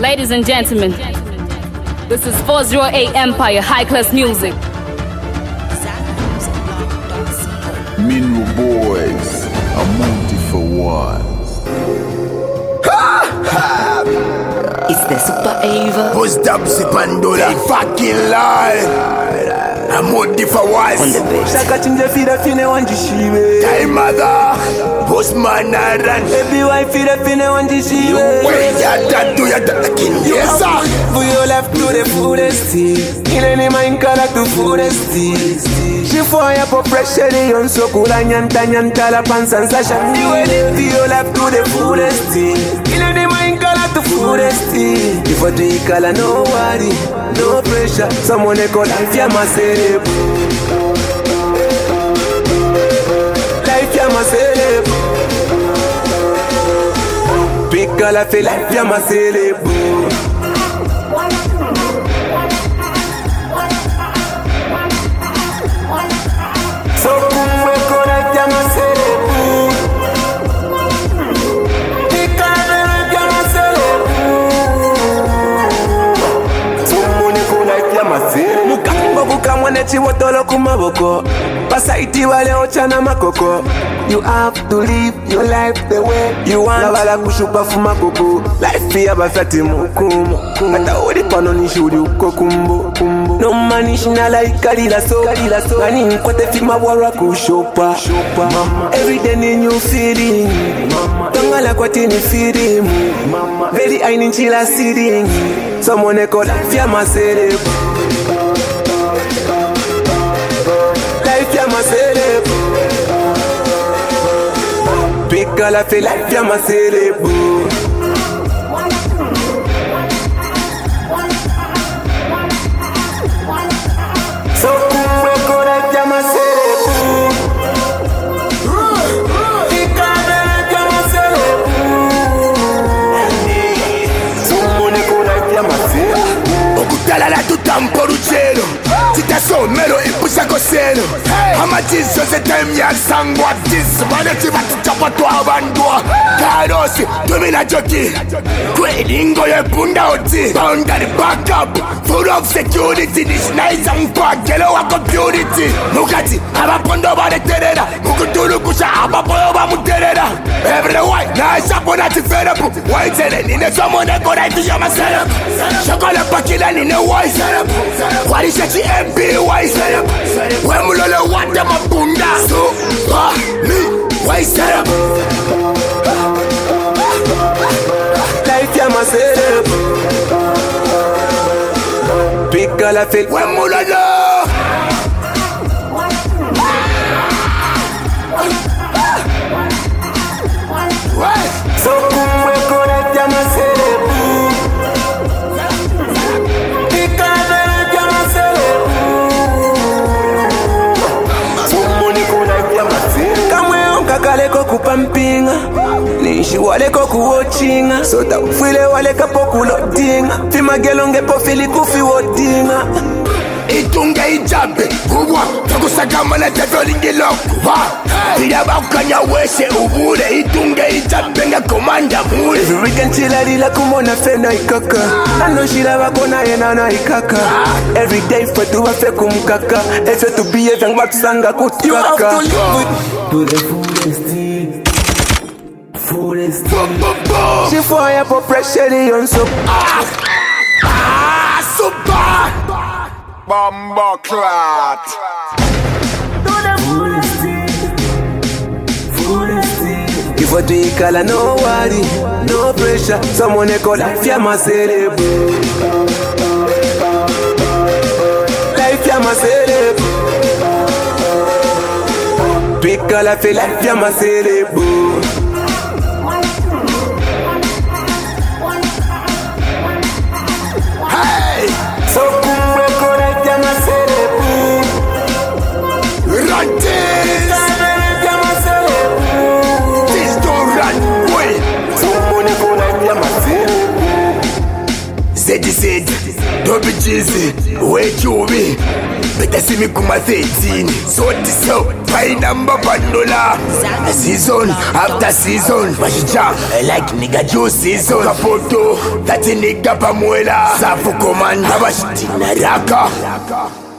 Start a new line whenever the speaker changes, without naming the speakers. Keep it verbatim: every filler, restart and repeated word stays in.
Ladies and gentlemen, this is four oh eight Empire High Class Music.
Minro boys, I'm multi for once.
It's the Super Ava.
Post up the Pandora, fucking lie. I'm multi for once.
On the best.
Shaka chinja fira fine wanji shiwe.
Time mother, postman and
Baby wife fira fine wanji shiwe.
wait, ya tattoo, ya tattoo. Yes sir.
For your left to the fullest. In any mind color to fullest. She fire for pressure, the on so cool and yanta yanta la pan sensation. You will live to your left to the fullest. In any mind color to fullest. If I take color, no worry, no pressure. Someone they call life ya myself. Life ya myself. Big color feel life ya myself. Chiwotolo kumaboko Pasaiti wale ochana makoko. You have to live your life the way you want. Labala kushupa fuma koko. Life ya bafati mukumo. Ata odi pano nishuri uko kumbo kumbo. No manishi na like kalila so Gani nkwate fima warwa kushopa Mama. Every day ni new feeling Tongala kwa tini feeling Very aini nchila seeding Someone call life ya masere myself. Big girl, I feel like you're myself. So cool, we go like you're myself. Big girl, like you're myself. So money go like you're myself.
Okutala la tutamporuchero. Tita somero ipusha kosero. Amatizo se temya sangwa this. Maneti batu chapato abandwa. Karosi tumina joki. Kwelingo ye bunda oti. Boundary backup. Full of security. This nice and pack. Yellow wako purity. Mukati abapondo ba de terera. Mukutulu kusha abapoyo ba muterera. Every white na shapo na tiferepu. White ene nine somo ne kora iti yama serep. Shokole pakila nine white serep. Warisha chi M P white serep. Wemulole wate mabunda. So ah me white serep.
Life ya myself. Big girl I feel
Wemulole.
So cool, we go like ya myself. Big girl like ya myself. So money go like ya myself. Kamwe onkakale ko kupampinga. Nishi wale ko kuwatchinga. So ta ufile wale kapo kulodinga. Fima gelonge po fili kufi wodinga.
Itunga ijabe Uwa Takusagama na tevelingi loku Iyaba ukanya wese ubule Itunga ijabe nga komanda mule
Every weekend chila lila kumona fena ikaka Ano shila wakona yena na ikaka Every day fetu wafe kumkaka Efe tu biye vyang watusanga kutkaka You have to live with To the fullest Fullest She fire for pressure the on so
Ah Ah Super Bomba clat.
If I take all no worry, no pressure. Someone they call life ya myself. Life ya myself. Big girl I feel life ya myself. So cool, we go like ya myself.
Run this. This don't run away.
So money go like ya myself.
Said said, don't be cheesy. Wait you me. Better see me come at eighteen. So this so. pay number bandola. Season after season, Majija, like nigga juice season. Kapoto, that nigga pamuela. Safu command, Abashti, Naraka.